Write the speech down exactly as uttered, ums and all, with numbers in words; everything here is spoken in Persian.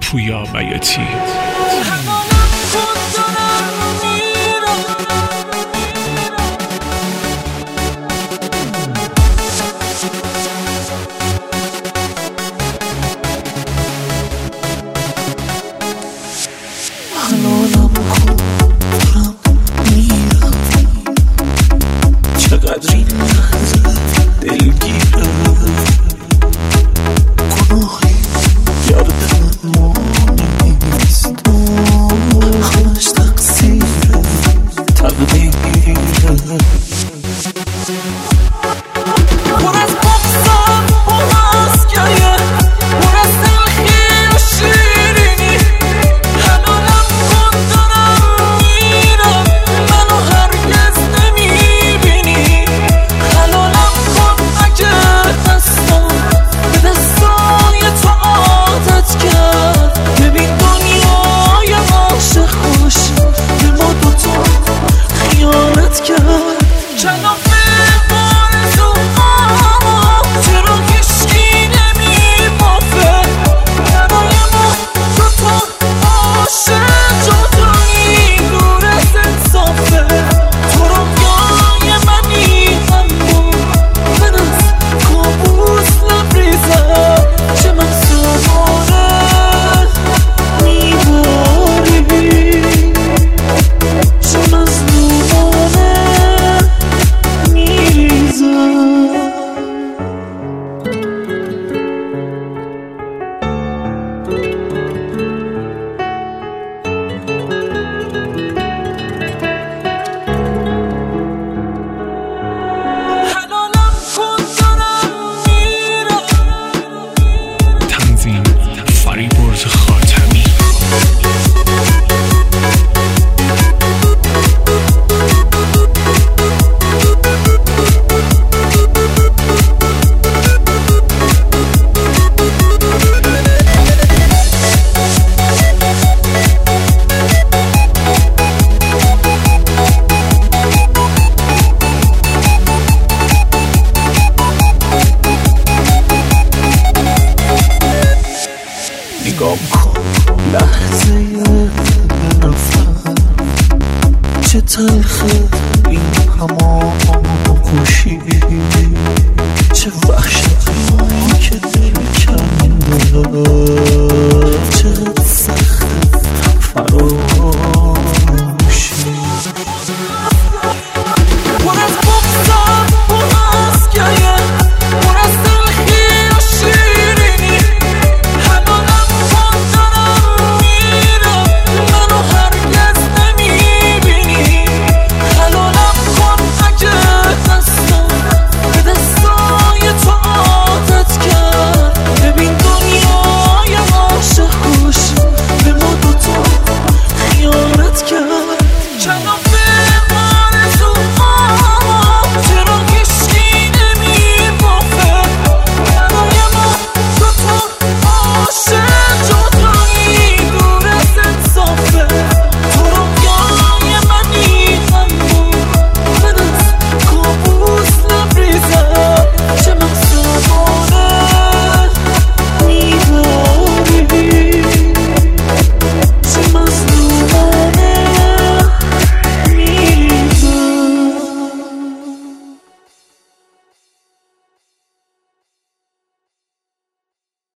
پویا بیاتی. حلالم کن دارم میرم، چقدر این لحظه دلگیره، گناهی گردن ما نیست، همش تقصیر تقدیره. پر از بغضم، پر از گریه، پر از تلخی و شیرینی. حلالم کن دارم میرم، منو هرگز نمیبینی. حلالم کن اگه دستم به دستای تو عادت کرد. ببین دنیای عاشق خوش به ما دوتا خیانت کرد. کلافه آرزو ها چرا هیچکی نمیبافه، برای ما دوتا عاشق جدایی دور از انصافه. تو رویای منی اما من از کابوس لبریزم، چه من سواره میباری، چه مظلومانه میریزم. حلالم کن دارم میرم. تنظیم فریبرز خاتمی. نگام کن لحظه رفتن، چه تلخه این هماغوشی، چه وحشتی که دل کن